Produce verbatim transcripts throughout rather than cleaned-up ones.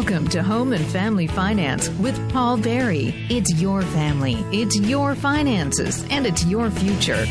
Welcome to Home and Family Finance with Paul Berry. It's your family, it's your finances, and it's your future.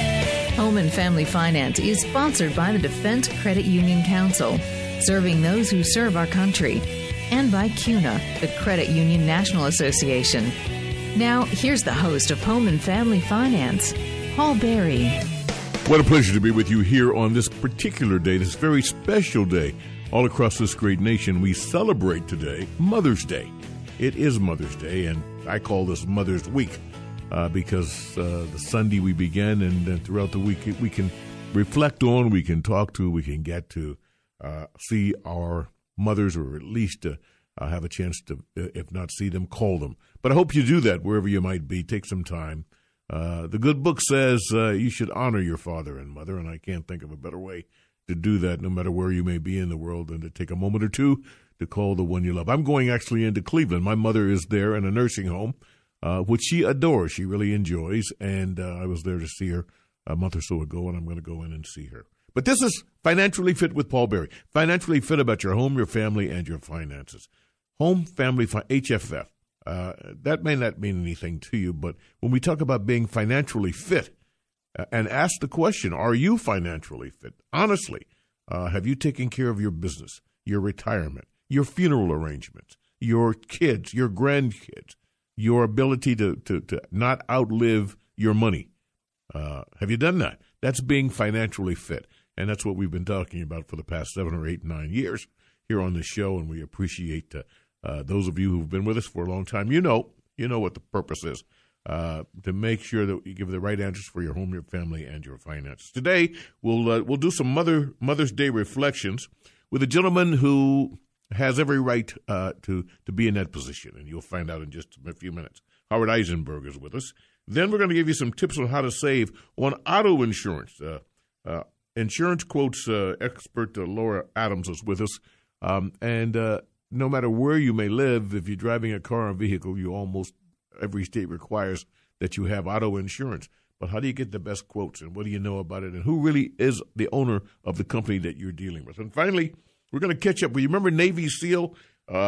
Home and Family Finance is sponsored by the Defense Credit Union Council, serving those who serve our country, and by CUNA, the Credit Union National Association. Now, here's the host of Home and Family Finance, Paul Berry. What a pleasure to be with you here on this particular day, this very special day. All across this great nation, we celebrate today Mother's Day. It is Mother's Day, and I call this Mother's Week uh, because uh, the Sunday we begin, and uh, throughout the week we can reflect on, we can talk to, we can get to uh, see our mothers, or at least uh, uh, have a chance to, if not see them, call them. But I hope you do that wherever you might be. Take some time. Uh, the good book says uh, you should honor your father and mother, and I can't think of a better way to do that, no matter where you may be in the world, and to take a moment or two to call the one you love. I'm going actually into Cleveland. My mother is there in a nursing home, uh, which she adores. She really enjoys, and uh, I was there to see her a month or so ago, and I'm going to go in and see her. But this is Financially Fit with Paul Berry. Financially Fit about your home, your family, and your finances. Home, family, fi- H F F. Uh, that may not mean anything to you, but when we talk about being financially fit, and ask the question, are you financially fit? Honestly, uh, have you taken care of your business, your retirement, your funeral arrangements, your kids, your grandkids, your ability to, to, to not outlive your money? Uh, have you done that? That's being financially fit. And that's what we've been talking about for the past seven or eight, nine years here on the show. And we appreciate uh, uh, those of you who've been with us for a long time. You know, you know what the purpose is. Uh, to make sure that you give the right answers for your home, your family, and your finances. Today, we'll uh, we'll do some Mother Mother's Day reflections with a gentleman who has every right uh, to to be in that position, and you'll find out in just a few minutes. Howard Eisenberg is with us. Then we're going to give you some tips on how to save on auto insurance. Uh, uh, insurance quotes uh, expert uh, Laura Adams is with us, um, and uh, no matter where you may live, if you're driving a car or vehicle, you almost every state requires that you have auto insurance. But how do you get the best quotes, and what do you know about it, and who really is the owner of the company that you're dealing with? And finally, we're going to catch up. Well, you remember Navy SEAL?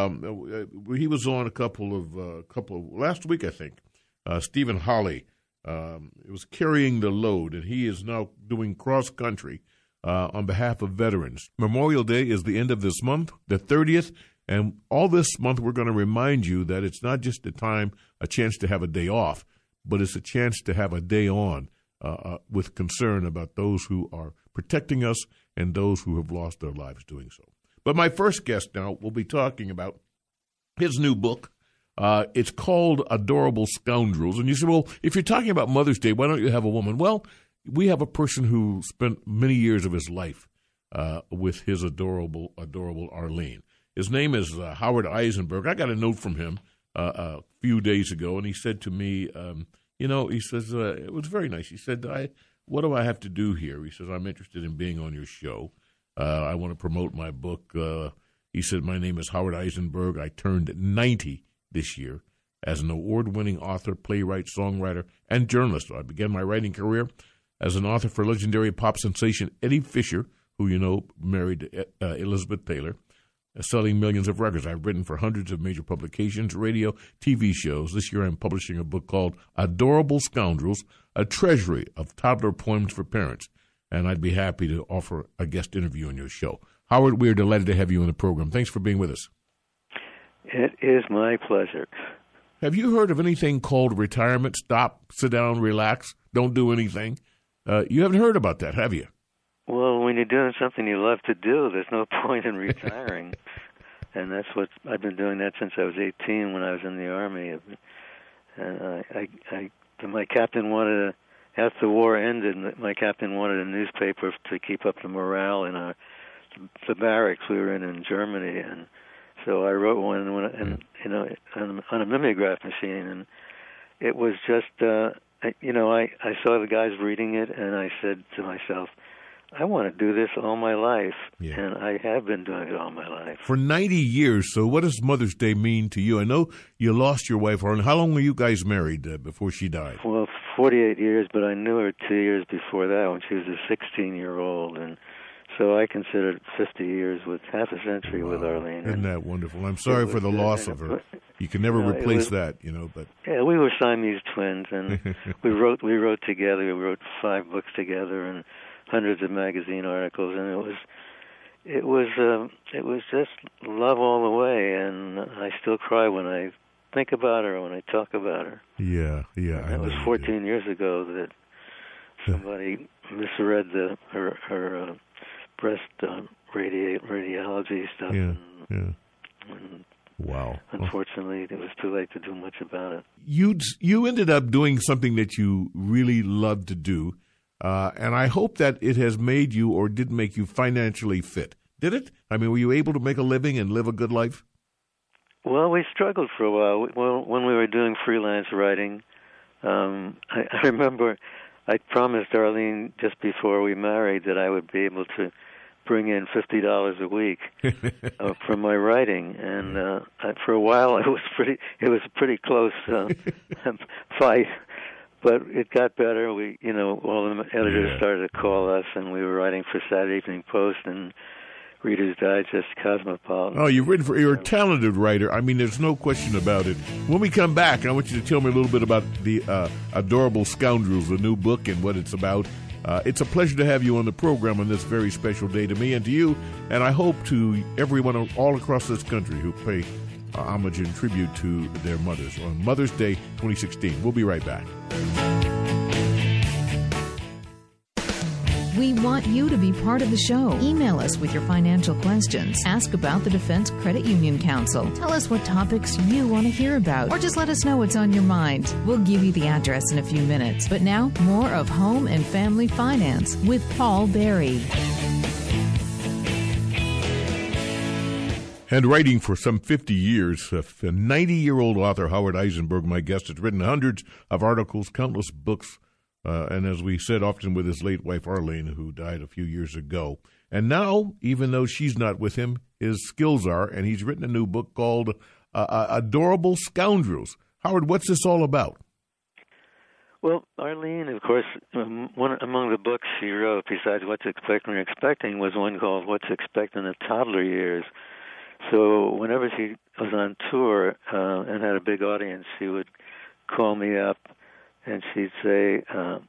Um, he was on a couple of, uh, couple of, last week, I think, uh, Stephen Holly. Um, it was carrying the load, and he is now doing cross-country uh, on behalf of veterans. Memorial Day is the end of this month, the thirtieth. And all this month, we're going to remind you that it's not just a time, a chance to have a day off, but it's a chance to have a day on uh, uh, with concern about those who are protecting us and those who have lost their lives doing so. But my first guest now will be talking about his new book. Uh, it's called Adorable Scoundrels. And you say, well, if you're talking about Mother's Day, why don't you have a woman? Well, we have a person who spent many years of his life uh, with his adorable, adorable Arlene. His name is uh, Howard Eisenberg. I got a note from him uh, a few days ago, and he said to me, um, you know, he says, uh, it was very nice. He said, I, what do I have to do here? He says, I'm interested in being on your show. Uh, I want to promote my book. Uh, he said, my name is Howard Eisenberg. I turned ninety this year as an award-winning author, playwright, songwriter, and journalist. I began my writing career as an author for legendary pop sensation Eddie Fisher, who you know married uh, Elizabeth Taylor, selling millions of records. I've written for hundreds of major publications, radio, T V shows. This year I'm publishing a book called Adorable Scoundrels, a treasury of toddler poems for parents. And I'd be happy to offer a guest interview on your show. Howard, we're delighted to have you in the program. Thanks for being with us. It is my pleasure. Have you heard of anything called retirement? Stop, sit down, relax, don't do anything. Uh, you haven't heard about that, have you? Well, when you're doing something you love to do, there's no point in retiring. And that's what I've been doing that since I was eighteen when I was in the Army. And I, I, I my captain wanted, a, after the war ended, my captain wanted a newspaper to keep up the morale in our, the barracks we were in in Germany. And so I wrote one, and, you know, on, on a mimeograph machine. And it was just, uh, I, you know, I, I saw the guys reading it, and I said to myself, I want to do this all my life, yeah. And I have been doing it all my life. For ninety years, so what does Mother's Day mean to you? I know you lost your wife, Arlen. How long were you guys married uh, before she died? Well, forty-eight years, but I knew her two years before that when she was a sixteen-year-old, and so I considered fifty years with half a century wow. with Arlene. Isn't that wonderful? I'm sorry for the loss of her. You can never you know, replace was, that, you know. But yeah, we were Siamese twins, and we wrote we wrote together. We wrote five books together and hundreds of magazine articles, and it was it was um, it was just love all the way. And I still cry when I think about her, when I talk about her. Yeah, yeah. And that was fourteen years ago that somebody misread the her her uh, breast uh, radi- radiology stuff. Yeah, and, yeah. And wow. Unfortunately, it was too late to do much about it. You you ended up doing something that you really loved to do, uh, and I hope that it has made you or did make you financially fit. Did it? I mean, were you able to make a living and live a good life? Well, we struggled for a while. Well, when we were doing freelance writing, um, I, I remember I promised Arlene just before we married that I would be able to bring in fifty dollars a week uh, from my writing, and uh, I, for a while it was pretty. It was a pretty close uh, fight, but it got better. We, you know, all the editors yeah. started to call us, and we were writing for Saturday Evening Post and Reader's Digest, Cosmopolitan. Oh, you've written for. You're a talented writer. I mean, there's no question about it. When we come back, I want you to tell me a little bit about the uh, Adorable Scoundrels, the new book, and what it's about. Uh, it's a pleasure to have you on the program on this very special day to me and to you, and I hope to everyone all across this country who pay uh, homage and tribute to their mothers on Mother's Day twenty sixteen. We'll be right back. We want you to be part of the show. Email us with your financial questions. Ask about the Defense Credit Union Council. Tell us what topics you want to hear about. Or just let us know what's on your mind. We'll give you the address in a few minutes. But now, more of Home and Family Finance with Paul Berry. And writing for some fifty years, a ninety-year-old author, Howard Eisenberg, my guest, has written hundreds of articles, countless books, Uh, and as we said, often with his late wife, Arlene, who died a few years ago. And now, even though she's not with him, his skills are, and he's written a new book called uh, uh, Adorable Scoundrels. Howard, what's this all about? Well, Arlene, of course, um, one among the books she wrote, besides What to Expect When You're Expecting, was one called What to Expect in the Toddler Years. So whenever she was on tour uh, and had a big audience, she would call me up, and she'd say, uh,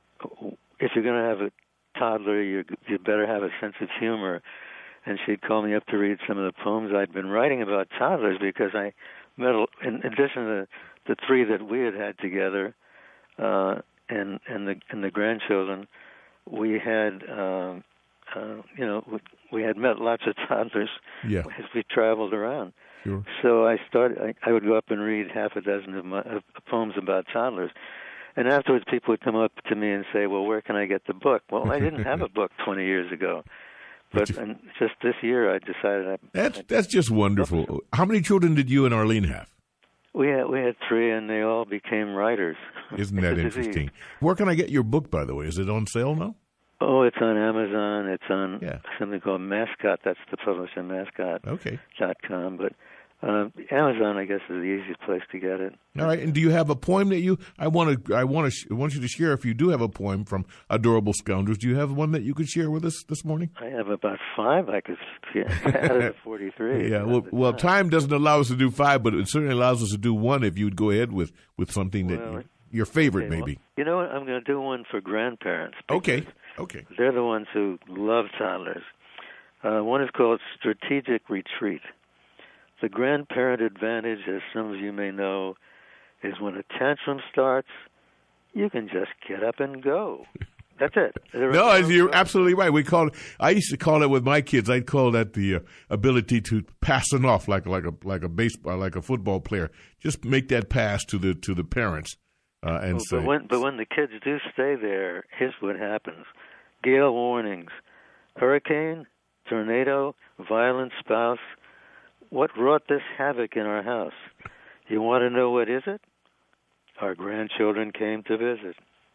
if you're going to have a toddler, you you better have a sense of humor. And she'd call me up to read some of the poems I'd been writing about toddlers, because I met, in addition to the three that we had had together, uh, and and the and the grandchildren, we had, uh, uh, you know, we, we had met lots of toddlers yeah. as we traveled around. Sure. So I started. I, I would go up and read half a dozen of my of poems about toddlers. And afterwards, people would come up to me and say, well, where can I get the book? Well, I didn't have a book twenty years ago. But and just this year, I decided I... That's, that's just wonderful. How many children did you and Arlene have? We had, we had three, and they all became writers. Isn't that interesting? Where can I get your book, by the way? Is it on sale now? Oh, it's on Amazon. It's on yeah. something called Mascot. That's the publisher, Mascot. Okay. Dot com. But uh, Amazon, I guess, is the easiest place to get it. All right. And do you have a poem that you? I want to. I want to. I want you to share. If you do have a poem from Adorable Scoundrels, do you have one that you could share with us this morning? I have about five. I could add it to forty-three. Yeah. Well, well, time doesn't allow us to do five, but it certainly allows us to do one. If you would go ahead with, with something that well, you, your favorite, okay, maybe. Well, you know what? I'm going to do one for grandparents. Okay. Okay. They're the ones who love toddlers. Uh, one is called Strategic Retreat. The grandparent advantage, as some of you may know, is when a tantrum starts, you can just get up and go. That's it. There no, you're absolutely right. We call it, I used to call it with my kids. I'd call that the uh, ability to pass it off like like a like a baseball like a football player. Just make that pass to the to the parents uh, and well, say. But when but when the kids do stay there, here's what happens: gale warnings, hurricane, tornado, violent spouse. What wrought this havoc in our house? You want to know what is it? Our grandchildren came to visit.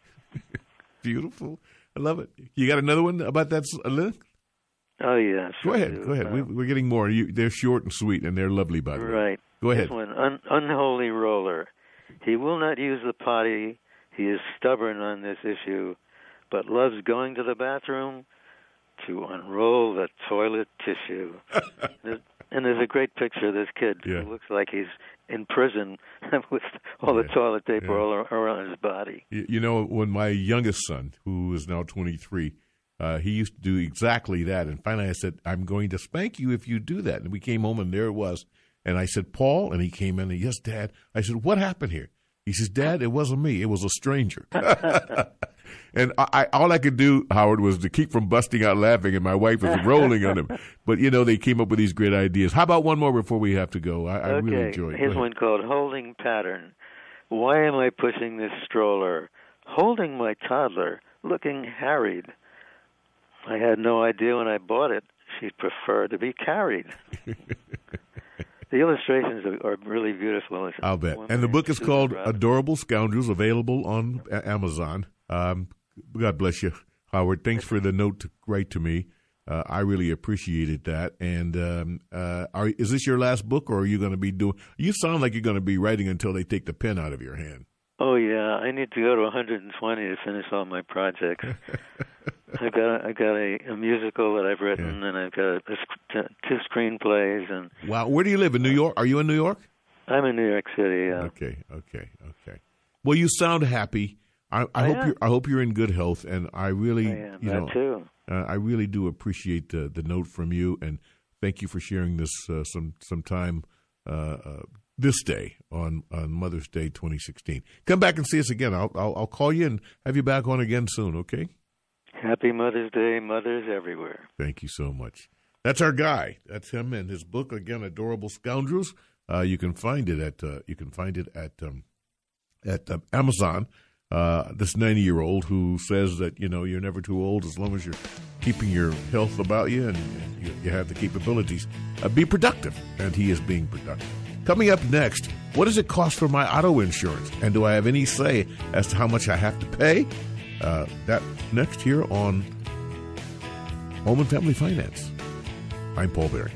Beautiful. I love it. You got another one about that, Lynn? Oh, yeah. Sure go ahead. Do. Go ahead. Um, we, we're getting more. You, they're short and sweet, and they're lovely, by the way. Right. Go ahead. This one, un, unholy roller. He will not use the potty. He is stubborn on this issue, but loves going to the bathroom to unroll the toilet tissue. And there's a great picture of this kid yeah. who looks like he's in prison with all yeah. the toilet paper yeah. all around his body. You, you know, when my youngest son, who is now twenty-three, uh, he used to do exactly that. And finally I said, I'm going to spank you if you do that. And we came home, and there it was. And I said, Paul, and he came in, and yes, Dad. I said, what happened here? He says, Dad, it wasn't me. It was a stranger. And I, I, all I could do, Howard, was to keep from busting out laughing, and my wife was rolling on him. But, you know, they came up with these great ideas. How about one more before we have to go? I, I okay. really enjoyed it. Here's one called Holding Pattern. Why am I pushing this stroller? Holding my toddler, looking harried. I had no idea when I bought it she'd prefer to be carried. The illustrations are, are really beautiful. I'll bet. And the book is called Adorable Scoundrels, available on Amazon. Um, God bless you, Howard. Thanks for the note to write to me. Uh, I really appreciated that. And um, uh, are, is this your last book, or are you going to be doing? You sound like you're going to be writing until they take the pen out of your hand. Oh yeah, I need to go to one hundred twenty to finish all my projects. I've got I got a, a musical that I've written, yeah. and I've got a, a, two screenplays. And wow, where do you live? In New York? Are you in New York? I'm in New York City. Yeah. Okay, okay, okay. Well, you sound happy. I, I, I hope am. you I hope you're in good health, and I really, I am. you that know, too. Uh, I really do appreciate the the note from you, and thank you for sharing this uh, some some time uh, uh, this day on, on Mother's Day twenty sixteen. Come back and see us again. I'll, I'll I'll call you and have you back on again soon. Okay. Happy Mother's Day, mothers everywhere. Thank you so much. That's our guy. That's him and his book again, Adorable Scoundrels. Uh, you can find it at uh, you can find it at um, at uh, Amazon. Uh, this ninety-year-old who says that, you know, you're never too old as long as you're keeping your health about you and, and you, you have the capabilities. Uh, be productive, and he is being productive. Coming up next, what does it cost for my auto insurance? And do I have any say as to how much I have to pay? Uh, that next here on Home and Family Finance. I'm Paul Berry.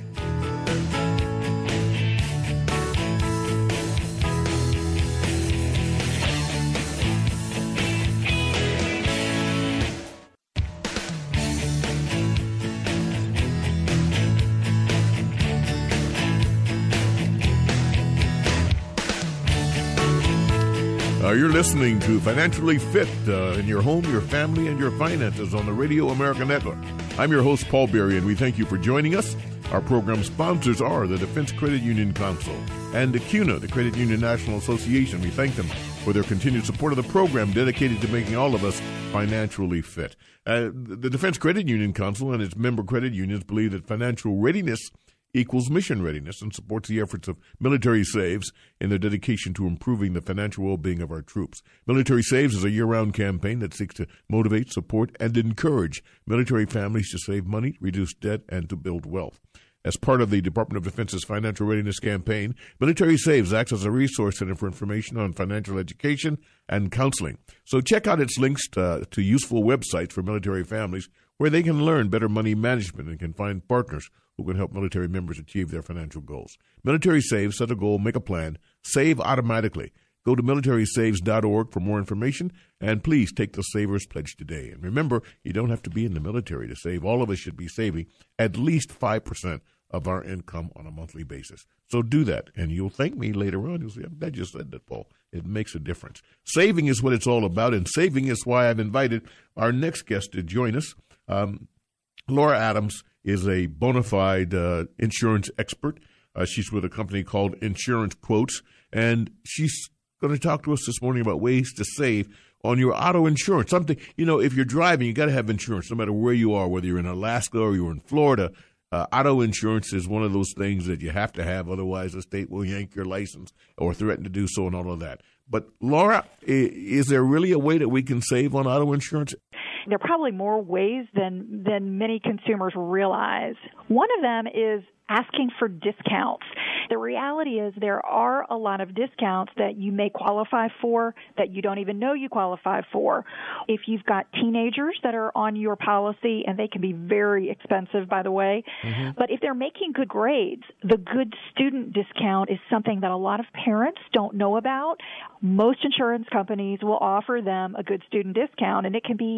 Uh, you're listening to Financially Fit uh, in your home, your family, and your finances on the Radio America Network. I'm your host, Paul Berry, and we thank you for joining us. Our program sponsors are the Defense Credit Union Council and the C U N A, the Credit Union National Association. We thank them for their continued support of the program dedicated to making all of us financially fit. Uh, the Defense Credit Union Council and its member credit unions believe that financial readiness equals mission readiness and supports the efforts of Military Saves in their dedication to improving the financial well-being of our troops. Military Saves is a year-round campaign that seeks to motivate, support, and encourage military families to save money, reduce debt, and to build wealth. As part of the Department of Defense's Financial Readiness Campaign, Military Saves acts as a resource center for information on financial education and counseling. So check out its links to, to useful websites for military families where they can learn better money management and can find partners who can help military members achieve their financial goals. Military Saves, set a goal, make a plan, save automatically. Go to military saves dot org for more information, and please take the Savers Pledge today. And remember, you don't have to be in the military to save. All of us should be saving at least five percent of our income on a monthly basis. So do that, and you'll thank me later on. You'll say, I'm glad you said that, Paul. It makes a difference. Saving is what it's all about, and saving is why I've invited our next guest to join us. Um, Laura Adams is a bona fide uh, insurance expert. Uh, she's with a company called Insurance Quotes, and she's going to talk to us this morning about ways to save on your auto insurance. Something, you know, if you're driving, you got to have insurance no matter where you are, whether you're in Alaska or you're in Florida. Uh, auto insurance is one of those things that you have to have, otherwise the state will yank your license or threaten to do so and all of that. But, Laura, is there really a way that we can save on auto insurance? There are probably more ways than, than many consumers realize. One of them is asking for discounts. The reality is there are a lot of discounts that you may qualify for that you don't even know you qualify for. If you've got teenagers that are on your policy, and they can be very expensive, by the way, mm-hmm. but if they're making good grades, the good student discount is something that a lot of parents don't know about. Most insurance companies will offer them a good student discount, and it can be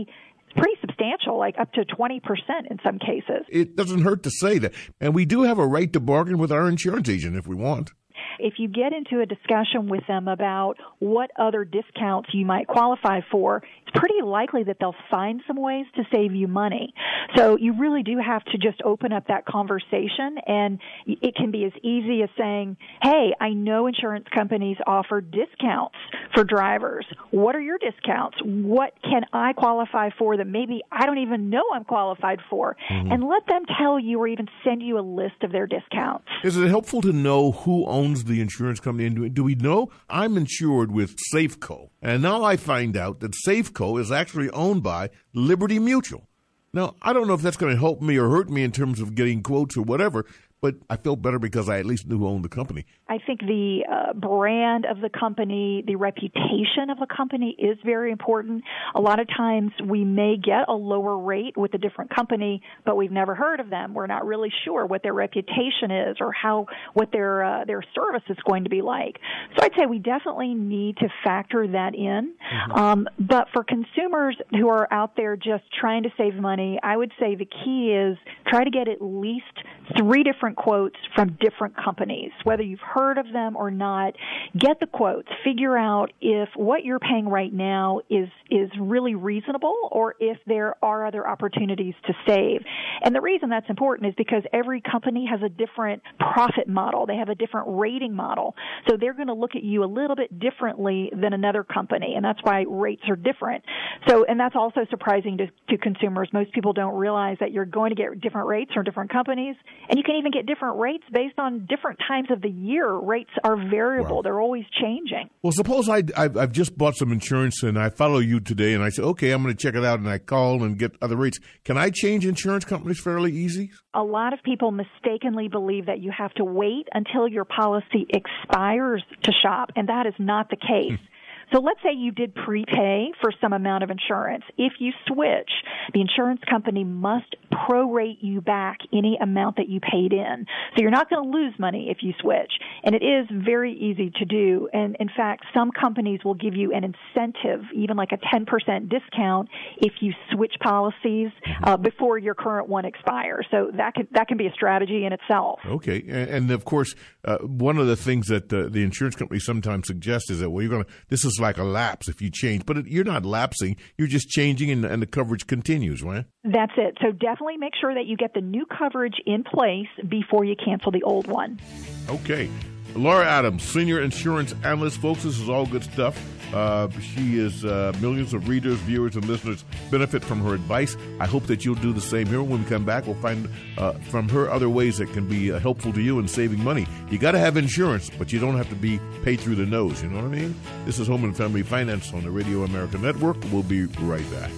pretty substantial, like up to twenty percent in some cases. It doesn't hurt to say that. And we do have a right to bargain with our insurance agent if we want. If you get into a discussion with them about what other discounts you might qualify for, it's pretty likely that they'll find some ways to save you money. So you really do have to just open up that conversation, and it can be as easy as saying, hey, I know insurance companies offer discounts for drivers. What are your discounts? What can I qualify for that maybe I don't even know I'm qualified for? Mm-hmm. And let them tell you or even send you a list of their discounts. Is it helpful to know who owns the insurance company? And do we know? I'm insured with Safeco, and now I find out that Safeco is actually owned by Liberty Mutual. Now, I don't know if that's going to help me or hurt me in terms of getting quotes or whatever, but I felt better because I at least knew who owned the company. I think the uh, brand of the company, the reputation of a company is very important. A lot of times we may get a lower rate with a different company, but we've never heard of them. We're not really sure what their reputation is or how what their uh, their service is going to be like. So I'd say we definitely need to factor that in. Mm-hmm. Um, but for consumers who are out there just trying to save money, I would say the key is try to get at least three different quotes from different companies, whether you've heard of them or not. Get the quotes. Figure out if what you're paying right now is is really reasonable or if there are other opportunities to save. And the reason that's important is because every company has a different profit model. They have a different rating model. So they're going to look at you a little bit differently than another company, and that's why rates are different. So, and that's also surprising to, to consumers. Most people don't realize that you're going to get different rates from different companies, and you can even get different rates based on different times of the year. Rates are variable. Wow. They're always changing. Well, suppose I, I've, I've just bought some insurance and I follow you today and I say, okay, I'm going to check it out, and I call and get other rates. Can I change insurance companies fairly easy? A lot of people mistakenly believe that you have to wait until your policy expires to shop, and that is not the case. So let's say you did prepay for some amount of insurance. If you switch, the insurance company must prorate you back any amount that you paid in. So you're not going to lose money if you switch. And it is very easy to do. And in fact, some companies will give you an incentive, even like a ten percent discount, if you switch policies uh, before your current one expires. So that can, that can be a strategy in itself. Okay. And, and of course, uh, one of the things that uh, the insurance company sometimes suggests is that, well, you're going to, this is like a lapse if you change, but it, you're not lapsing. You're just changing, and, and the coverage continues, right? That's it. So definitely make sure that you get the new coverage in place before you cancel the old one. Okay. Laura Adams, Senior Insurance Analyst. Folks, this is all good stuff. Uh, she is uh, millions of readers, viewers, and listeners benefit from her advice. I hope that you'll do the same here. When we come back, we'll find uh, from her other ways that can be uh, helpful to you in saving money. You got to have insurance, but you don't have to be paid through the nose. You know what I mean? This is Home and Family Finance on the Radio America Network. We'll be right back.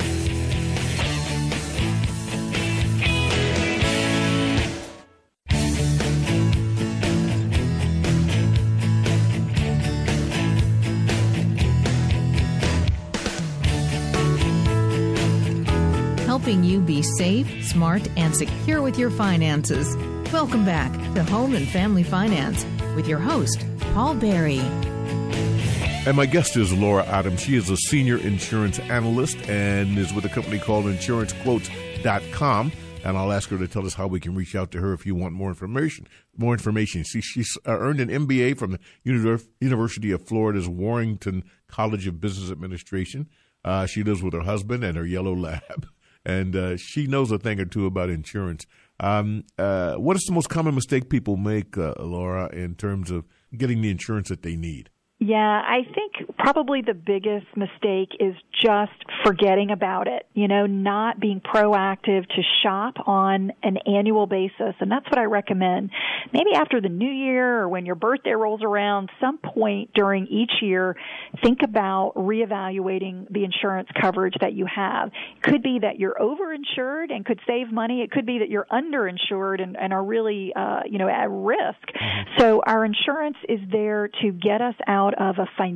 Helping you be safe, smart, and secure with your finances. Welcome back to Home and Family Finance with your host, Paul Berry. And my guest is Laura Adams. She is a senior insurance analyst and is with a company called insurance quotes dot com. And I'll ask her to tell us how we can reach out to her if you want more information. More information. She, she's earned an M B A from the University of Florida's Warrington College of Business Administration. Uh, she lives with her husband and her yellow lab. And uh, she knows a thing or two about insurance. Um, uh, what is the most common mistake people make, uh, Laura, in terms of getting the insurance that they need? Yeah, I think probably the biggest mistake is just forgetting about it, you know, not being proactive to shop on an annual basis. And that's what I recommend. Maybe after the new year or when your birthday rolls around, some point during each year, think about reevaluating the insurance coverage that you have. It could be that you're overinsured and could save money. It could be that you're underinsured and, and are really, uh, you know, at risk. So our insurance is there to get us out of a financial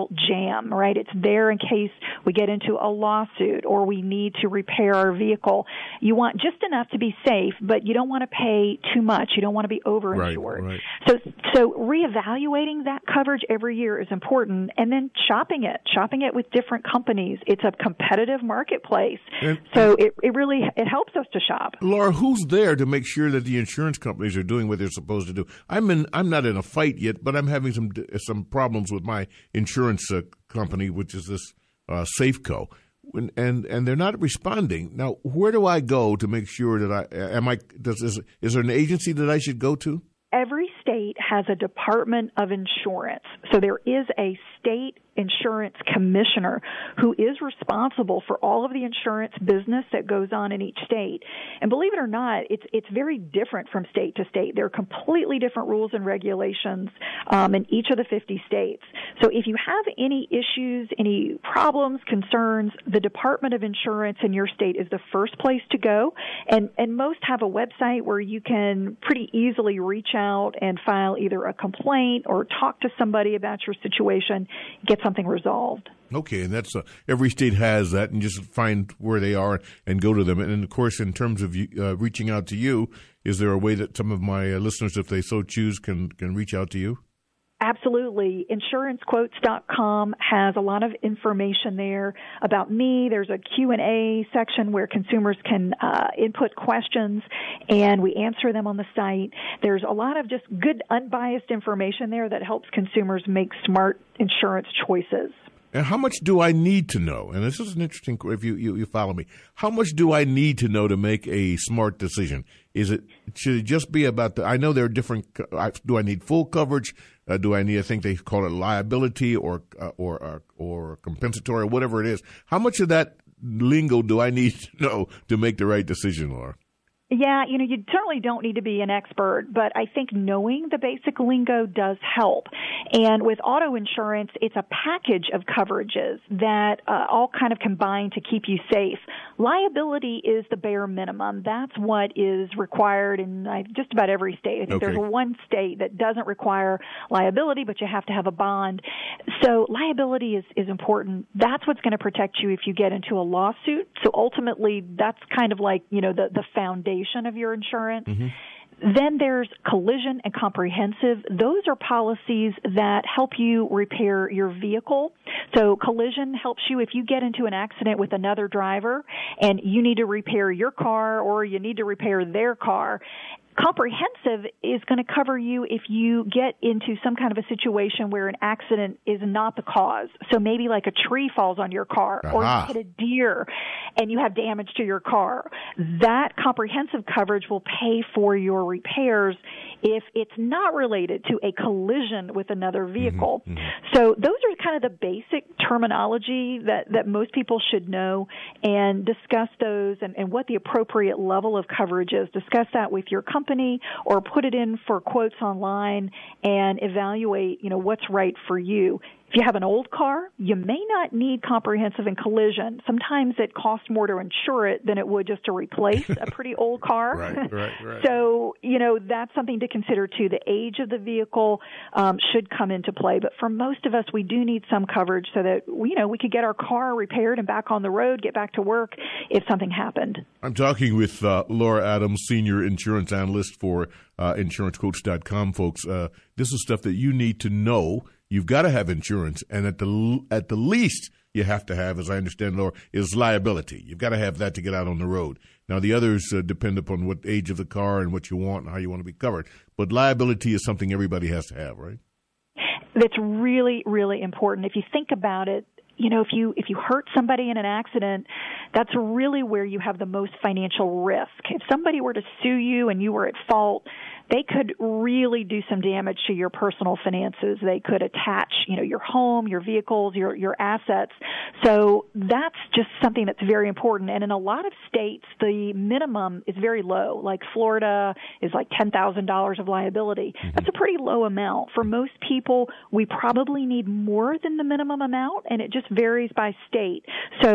jam, right? It's there in case we get into a lawsuit or we need to repair our vehicle. You want just enough to be safe, but you don't want to pay too much. You don't want to be overinsured. Right, right. So, so reevaluating that coverage every year is important, and then shopping it, shopping it with different companies. It's a competitive marketplace, and, so it, it really it helps us to shop. Laura, who's there to make sure that the insurance companies are doing what they're supposed to do? I'm in. I'm not in a fight yet, but I'm having some some problems with my insurance uh, company, which is this uh, Safeco, and, and and they're not responding. Now, where do I go to make sure that I am I? Does is, is there an agency that I should go to? Every state has a Department of Insurance, so there is a state insurance commissioner who is responsible for all of the insurance business that goes on in each state. And believe it or not, it's it's very different from state to state. There are completely different rules and regulations um, in each of the fifty states. So if you have any issues, any problems, concerns, the Department of Insurance in your state is the first place to go. And, and most have a website where you can pretty easily reach out and file either a complaint or talk to somebody about your situation, get something resolved. Okay, and that's uh, every state has that, and just find where they are and go to them. And, of course, in terms of uh, reaching out to you, is there a way that some of my uh, listeners, if they so choose, can can reach out to you? Absolutely. Insurance Quotes dot com has a lot of information there about me. There's a Q and A section where consumers can uh, input questions, and we answer them on the site. There's a lot of just good, unbiased information there that helps consumers make smart insurance choices. And how much do I need to know? And this is an interesting, if you, you, you follow me, how much do I need to know to make a smart decision? Is it, should it just be about the, I know there are different, do I need full coverage? Uh, do I need, I think they call it liability or, uh, or, uh, or compensatory, or whatever it is. How much of that lingo do I need to know to make the right decision, Laura? Yeah, you know, you certainly don't need to be an expert, but I think knowing the basic lingo does help. And with auto insurance, it's a package of coverages that uh, all kind of combine to keep you safe. Liability is the bare minimum. That's what is required in uh, just about every state. I think Okay. there's one state that doesn't require liability, but you have to have a bond. So liability is, is important. That's what's going to protect you if you get into a lawsuit. So ultimately, that's kind of like, you know, the, the foundation of your insurance. Mm-hmm. Then there's collision and comprehensive. Those are policies that help you repair your vehicle. So collision helps you if you get into an accident with another driver and you need to repair your car or you need to repair their car. Comprehensive is going to cover you if you get into some kind of a situation where an accident is not the cause. So maybe like a tree falls on your car or Aha. you hit a deer and you have damage to your car. That comprehensive coverage will pay for your repairs if it's not related to a collision with another vehicle. Mm-hmm, mm-hmm. So those are kind of the basic terminology that, that most people should know, and discuss those and, and what the appropriate level of coverage is. Discuss that with your company or put it in for quotes online and evaluate, you know, what's right for you. If you have an old car, you may not need comprehensive and collision. Sometimes it costs more to insure it than it would just to replace a pretty old car. Right, right, right. So, you know, that's something to consider too. The age of the vehicle um, should come into play. But for most of us, we do need some coverage so that, you know, we could get our car repaired and back on the road, get back to work if something happened. I'm talking with uh, Laura Adams, Senior Insurance Analyst for uh, Insurance Quotes dot com, folks. Uh, this is stuff that you need to know. You've got to have insurance, and at the at the least you have to have, as I understand, Laura, is liability. You've got to have that to get out on the road. Now, the others uh, depend upon what age of the car and what you want and how you want to be covered. But liability is something everybody has to have, right? That's really, really important. If you think about it, you know, if you if you hurt somebody in an accident, that's really where you have the most financial risk. If somebody were to sue you and you were at fault, they could really do some damage to your personal finances. They could attach, you know, your home, your vehicles, your your assets. So that's just something that's very important. And in a lot of states, the minimum is very low. Like Florida is like ten thousand dollars of liability. Mm-hmm. That's a pretty low amount. For most people, we probably need more than the minimum amount, and it just varies by state. So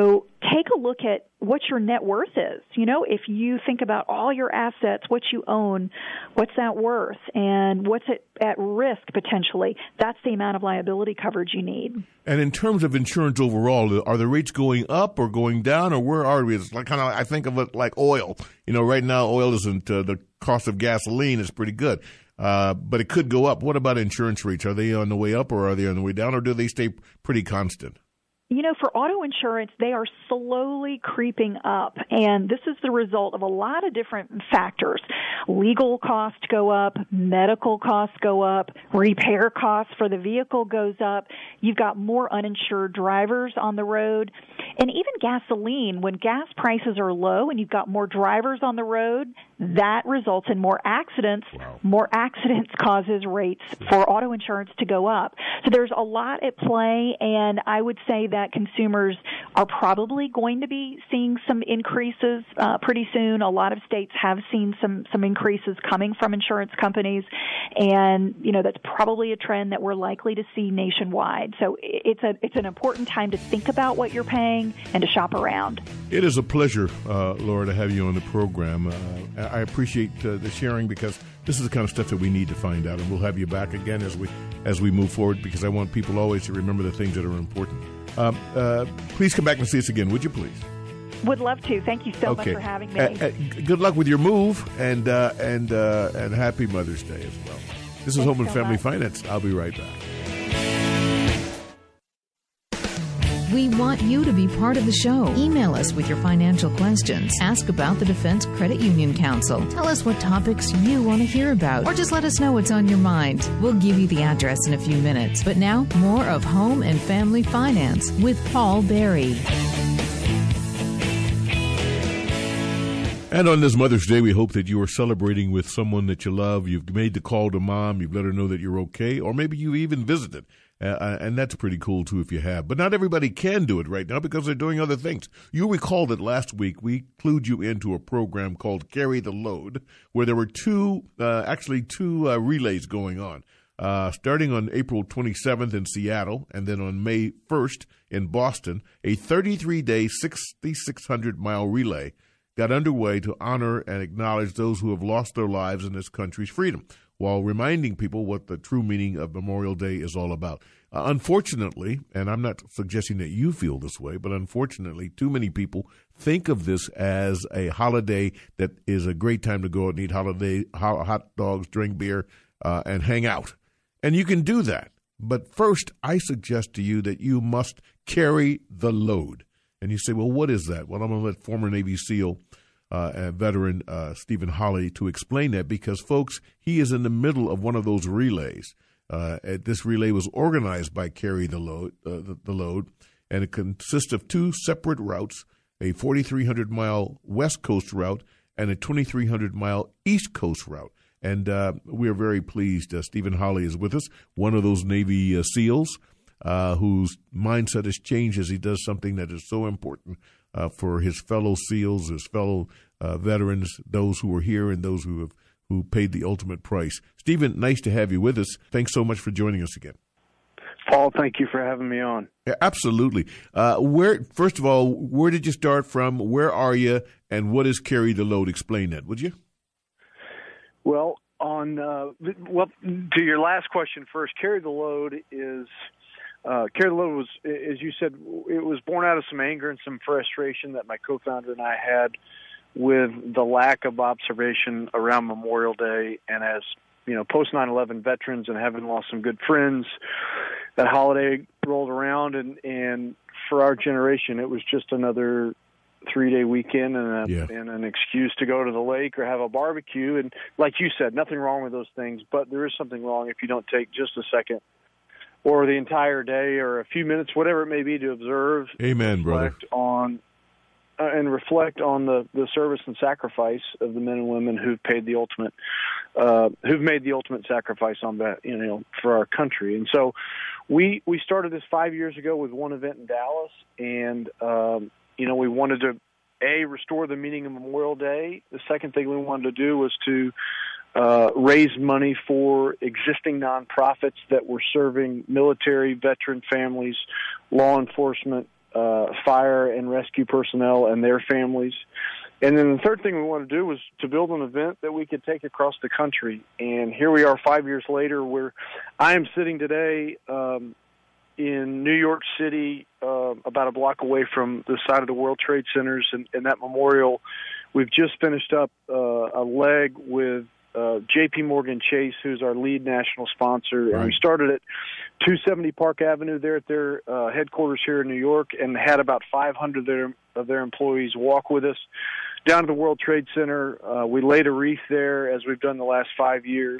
take a look at what your net worth is. You know, if you think about all your assets, what you own, what's that worth, and what's it at risk potentially, that's the amount of liability coverage you need. And in terms of insurance overall, are the rates going up or going down, or where are we? It's like kind of, I think of it like oil. You know, right now oil isn't, uh, the cost of gasoline is pretty good, uh, but it could go up. What about insurance rates? Are they on the way up or are they on the way down, or do they stay pretty constant? You know, for auto insurance, they are slowly creeping up, and this is the result of a lot of different factors. Legal costs go up, medical costs go up, repair costs for the vehicle goes up. You've got more uninsured drivers on the road, and even gasoline. When gas prices are low and you've got more drivers on the road, that results in more accidents. Wow. More accidents causes rates for auto insurance to go up. So there's a lot at play, and I would say that consumers are probably going to be seeing some increases uh, pretty soon. A lot of states have seen some some increases coming from insurance companies, and you know that's probably a trend that we're likely to see nationwide. So it's a it's an important time to think about what you're paying and to shop around. It is a pleasure, uh, Laura, to have you on the program. Uh, I appreciate uh, the sharing, because this is the kind of stuff that we need to find out, and we'll have you back again as we as we move forward, because I want people always to remember the things that are important. Um, uh, please come back and see us again, would you please? Would love to. Thank you so okay. much for having me. Uh, uh, good luck with your move, and uh, and uh, and happy Mother's Day as well. This is Thanks Home and so Family much. Finance. I'll be right back. We want you to be part of the show. Email us with your financial questions. Ask about the Defense Credit Union Council. Tell us what topics you want to hear about, or just let us know what's on your mind. We'll give you the address in a few minutes. But now, more of Home and Family Finance with Paul Berry. And on this Mother's Day, we hope that you are celebrating with someone that you love. You've made the call to mom. You've let her know that you're okay, or maybe you even visited. Uh, and that's pretty cool, too, if you have. But not everybody can do it right now because they're doing other things. You'll recall that last week we clued you into a program called Carry the Load, where there were two, uh, actually two uh, relays going on, uh, starting on April twenty-seventh in Seattle, and then on May first in Boston. A thirty-three day, sixty-six hundred mile relay got underway to honor and acknowledge those who have lost their lives in this country's freedom, while reminding people what the true meaning of Memorial Day is all about. Uh, unfortunately, and I'm not suggesting that you feel this way, but unfortunately, too many people think of this as a holiday that is a great time to go out and eat holiday hot dogs, drink beer, uh, and hang out. And you can do that. But first, I suggest to you that you must carry the load. And you say, well, what is that? Well, I'm going to let former Navy SEAL Uh, and veteran uh, Stephen Holley to explain that, because, folks, he is in the middle of one of those relays. Uh, this relay was organized by Carry the Load, uh, the, the Load, and it consists of two separate routes, a forty-three hundred mile West Coast route and a twenty-three hundred mile East Coast route. And uh, we are very pleased. Uh, Stephen Holley is with us, one of those Navy uh, SEALs uh, whose mindset has changed as he does something that is so important Uh, for his fellow SEALs, his fellow uh, veterans, those who are here and those who have who paid the ultimate price. Stephen, nice to have you with us. Thanks so much for joining us again. Paul, thank you for having me on. Yeah, absolutely. Uh, where, first of all, where did you start from? Where are you? And what is Carry the Load? Explain that, would you? Well, on uh, well, to your last question first, Carry the Load is. Uh, Carry the Load was, as you said, it was born out of some anger and some frustration that my co-founder and I had with the lack of observation around Memorial Day. And as, you know, post nine eleven veterans and having lost some good friends, that holiday rolled around. And, and for our generation, it was just another three-day weekend and, a, yeah. and an excuse to go to the lake or have a barbecue. And like you said, nothing wrong with those things, but there is something wrong if you don't take just a second or the entire day, or a few minutes, whatever it may be, to observe, Amen, reflect brother. on, uh, and reflect on the, the service and sacrifice of the men and women who've paid the ultimate, uh, who've made the ultimate sacrifice on that, you know, for our country. And so, we we started this five years ago with one event in Dallas, and um, you know, we wanted to a restore the meaning of Memorial Day. The second thing we wanted to do was to Uh, raise money for existing nonprofits that were serving military, veteran families, law enforcement, uh, fire and rescue personnel and their families. And then the third thing we wanted to do was to build an event that we could take across the country. And here we are five years later, where I am sitting today um, in New York City, uh, about a block away from the site of the World Trade Centers and, and that memorial. We've just finished up uh, a leg with uh, J P Morgan Chase, who's our lead national sponsor. Right. And we started at two seventy Park Avenue there at their uh, headquarters here in New York, and had about five hundred of their, of their employees walk with us down to the World Trade Center. Uh, we laid a wreath there, as we've done the last five years.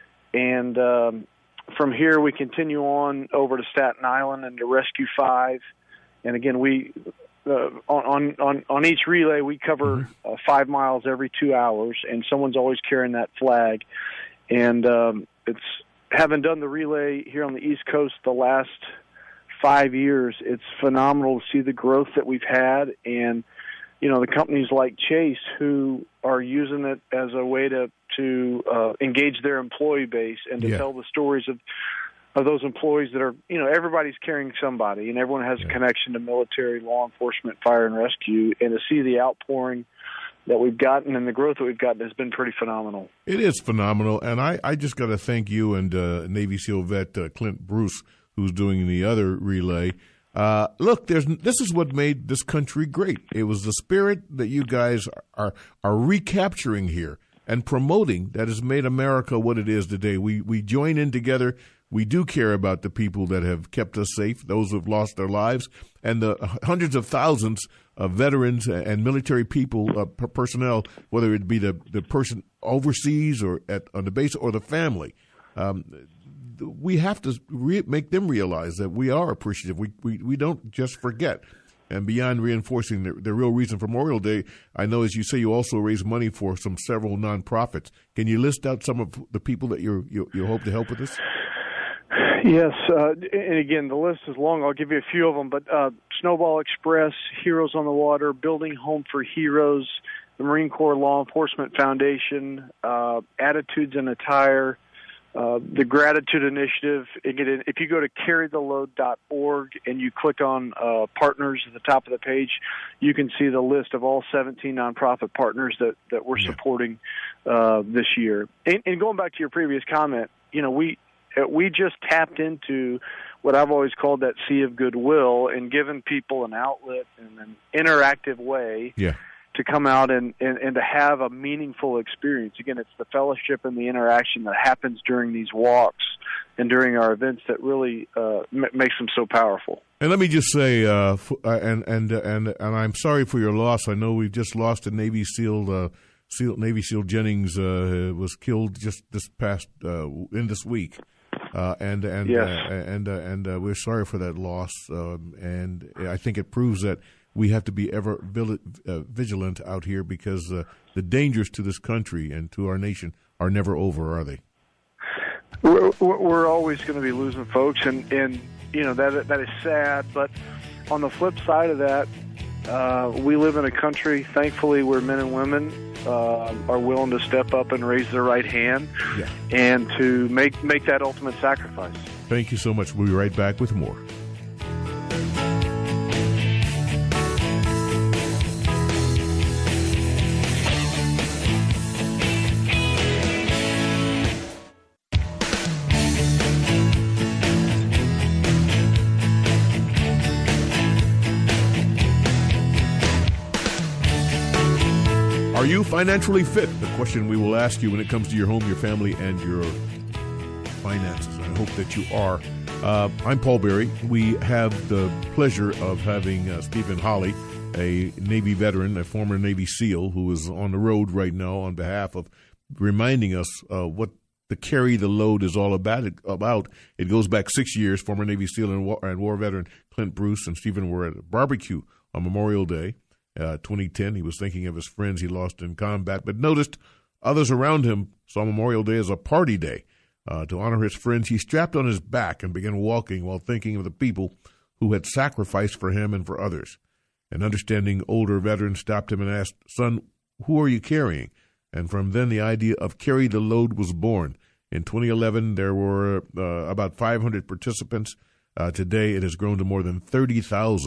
And um, from here, we continue on over to Staten Island and to Rescue five. And again, we uh, on, on, on each relay, we cover uh, five miles every two hours, and someone's always carrying that flag. And um, it's having done the relay here on the East Coast the last five years, it's phenomenal to see the growth that we've had. And you know, the companies like Chase, who are using it as a way to to uh, engage their employee base and to yeah. tell the stories of of those employees that are, you know, everybody's carrying somebody, and everyone has yeah. a connection to military, law enforcement, fire, and rescue. And to see the outpouring that we've gotten and the growth that we've gotten has been pretty phenomenal. It is phenomenal, and I, I just got to thank you and uh, Navy SEAL vet uh, Clint Bruce, who's doing the other relay. Uh, look, there's this is what made this country great. It was the spirit that you guys are are recapturing here and promoting that has made America what it is today. We we join in together. We do care about the people that have kept us safe, those who have lost their lives, and the hundreds of thousands of veterans and military people, uh, personnel, whether it be the, the person overseas or at on the base or the family. Um, we have to re- make them realize that we are appreciative. We, we we don't just forget. And beyond reinforcing the, the real reason for Memorial Day, I know, as you say, you also raise money for some several nonprofits. Can you list out some of the people that you're, you you hope to help with this? Yes, uh, and again, the list is long. I'll give you a few of them, but uh, Snowball Express, Heroes on the Water, Building Home for Heroes, the Marine Corps Law Enforcement Foundation, uh, Attitudes and Attire, uh, the Gratitude Initiative. Again, if you go to carry the load dot org and you click on uh, partners at the top of the page, you can see the list of all seventeen nonprofit partners that, that we're yeah. supporting uh, this year. And, and going back to your previous comment, you know, we we just tapped into what I've always called that sea of goodwill and given people an outlet in an interactive way yeah. to come out and, and, and to have a meaningful experience. Again, it's the fellowship and the interaction that happens during these walks and during our events that really uh, m- makes them so powerful. And let me just say, uh, f- uh, and and and and I'm sorry for your loss. I know we've just lost a Navy SEAL. Uh, SEAL Navy SEAL Jennings uh, was killed just this past uh, in this week. Uh, and and yes. uh, and uh, and uh, we're sorry for that loss, um, and I think it proves that we have to be ever uh, vigilant out here, because uh, the dangers to this country and to our nation are never over, are they? We're, we're always going to be losing folks, and, and you know that that is sad. But on the flip side of that, uh, we live in a country, thankfully, where men and women Uh, are willing to step up and raise their right hand yeah. and to make make that ultimate sacrifice. Thank you so much. We'll be right back with more. Are you financially fit? The question we will ask you when it comes to your home, your family, and your finances. I hope that you are. Uh, I'm Paul Berry. We have the pleasure of having uh, Stephen Holley, a Navy veteran, a former Navy SEAL, who is on the road right now on behalf of reminding us uh, what the Carry the Load is all about. It, about. It goes back six years. Former Navy SEAL and war, and war veteran Clint Bruce and Stephen were at a barbecue on Memorial Day. Uh, twenty ten, he was thinking of his friends he lost in combat, but noticed others around him saw Memorial Day as a party day. Uh, to honor his friends, he strapped on his back and began walking while thinking of the people who had sacrificed for him and for others. An understanding older veteran stopped him and asked, "Son, who are you carrying?" And from then, the idea of Carry the Load was born. In twenty eleven, there were uh, about five hundred participants. Uh, today, it has grown to more than thirty thousand.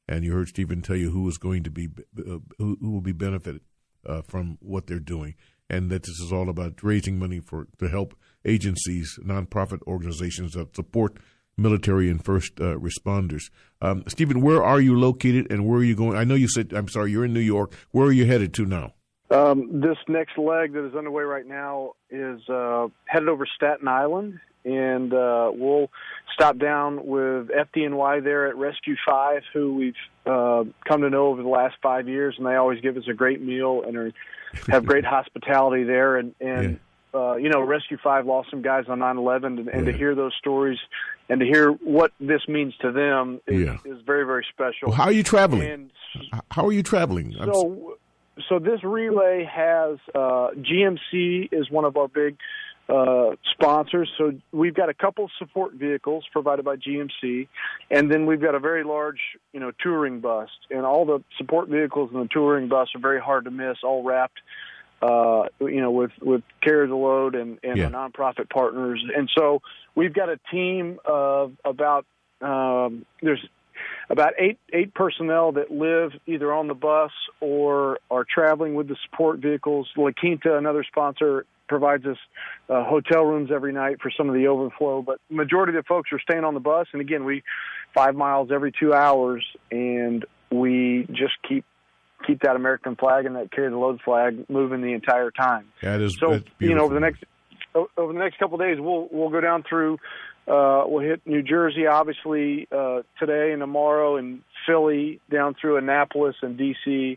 And you heard Stephen tell you who is going to be, uh, who, who will be benefited uh, from what they're doing, and that this is all about raising money for to help agencies, nonprofit organizations that support military and first uh, responders. Um, Stephen, where are you located, and where are you going? I know you said, I'm sorry, you're in New York. Where are you headed to now? Um, this next leg that is underway right now is uh, headed over Staten Island, and uh, we'll stop down with F D N Y there at Rescue five, who we've uh, come to know over the last five years, and they always give us a great meal and are, have great hospitality there. And, and yeah. uh, you know, Rescue five lost some guys on nine eleven, and, and yeah. to hear those stories and to hear what this means to them is, yeah. is very, very special. Well, how are you traveling? And how are you traveling? So, so this relay has uh, G M C is one of our big uh, sponsors. So we've got a couple support vehicles provided by G M C, and then we've got a very large, you know, touring bus. And all the support vehicles and the touring bus are very hard to miss, all wrapped, uh, you know, with with Carry the Load and, and yeah. our nonprofit partners. And so we've got a team of about um, there's. about eight eight personnel that live either on the bus or are traveling with the support vehicles. La Quinta, another sponsor, provides us uh, hotel rooms every night for some of the overflow. But the majority of the folks are staying on the bus. And, again, we five miles every two hours, and we just keep keep that American flag and that Carry the Load flag moving the entire time. That is, so, that's you know, over the next over the next couple of days, we'll we'll go down through Uh, we'll hit New Jersey, obviously, uh, today and tomorrow, and Philly, down through Annapolis and D C,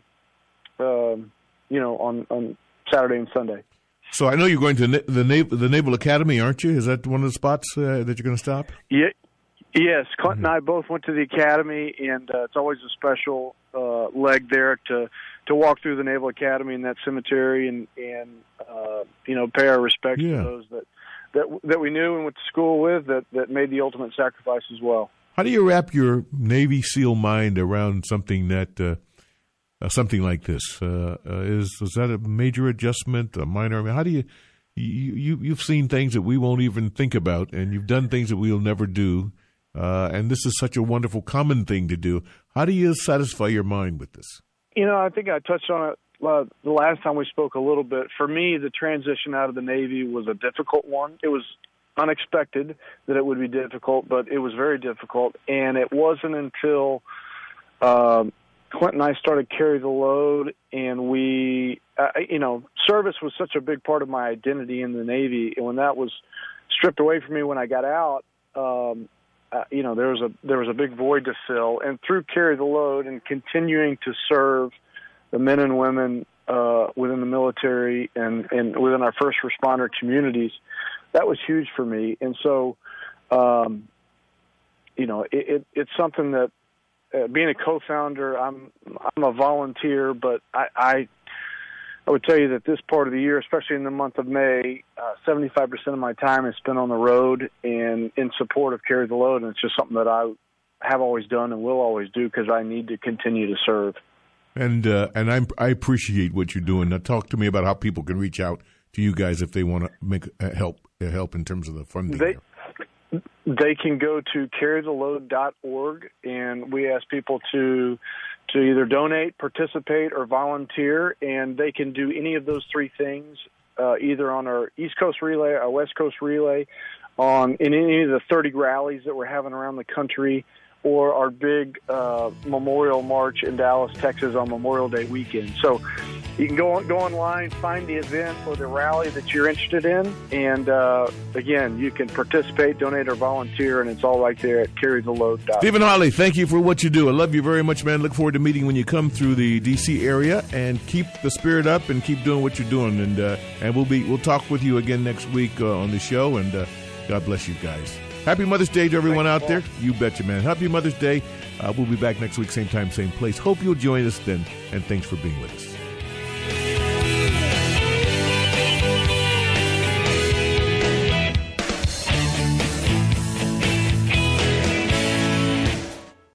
um, you know, on, on Saturday and Sunday. So I know you're going to na- the Naval the Naval Academy, aren't you? Is that one of the spots uh, that you're going to stop? Yeah, yes. Clint mm-hmm. and I both went to the Academy, and uh, it's always a special uh, leg there to to walk through the Naval Academy and that cemetery, and and uh, you know, pay our respects yeah. to those that. That, that we knew and went to school with that, that made the ultimate sacrifice as well. How do you wrap your Navy SEAL mind around something that uh, uh, something like this? Uh, uh, is is that a major adjustment, a minor? I mean, how do you, you you you've seen things that we won't even think about, and you've done things that we'll never do, uh, and this is such a wonderful common thing to do. How do you satisfy your mind with this? You know, I think I touched on it Uh, the last time we spoke a little bit. For me, the transition out of the Navy was a difficult one. It was unexpected that it would be difficult, but it was very difficult. And it wasn't until uh, Clint and I started Carry the Load, and we, uh, you know, service was such a big part of my identity in the Navy. And when that was stripped away from me when I got out, um, uh, you know, there was a there was a big void to fill. And through Carry the Load and continuing to serve the men and women uh, within the military and, and within our first responder communities, that was huge for me. And so, um, you know, it, it, it's something that, uh, being a co-founder, I'm I'm a volunteer, but I, I I would tell you that this part of the year, especially in the month of May, uh, seventy-five percent of my time is spent on the road and in support of Carry the Load, and it's just something that I have always done and will always do because I need to continue to serve. And uh, and I I appreciate what you're doing. Now, talk to me about how people can reach out to you guys if they want to make uh, help uh, help in terms of the funding. They they can go to carry the load dot org, and we ask people to to either donate, participate, or volunteer, and they can do any of those three things uh, either on our East Coast Relay, our West Coast Relay, on in any of the thirty rallies that we're having around the country, or our big uh, Memorial March in Dallas, Texas on Memorial Day weekend. So you can go on, go online, find the event or the rally that you're interested in, and uh, again, you can participate, donate, or volunteer, and it's all right there at carry the load dot org. Stephen Holley, thank you for what you do. I love you very much, man. Look forward to meeting when you come through the D C area, and keep the spirit up and keep doing what you're doing. And uh, and we'll be we'll talk with you again next week uh, on the show, and uh, God bless you guys. Happy Mother's Day to everyone out there. You betcha, man. Happy Mother's Day. Uh, we'll be back next week, same time, same place. Hope you'll join us then, and thanks for being with us.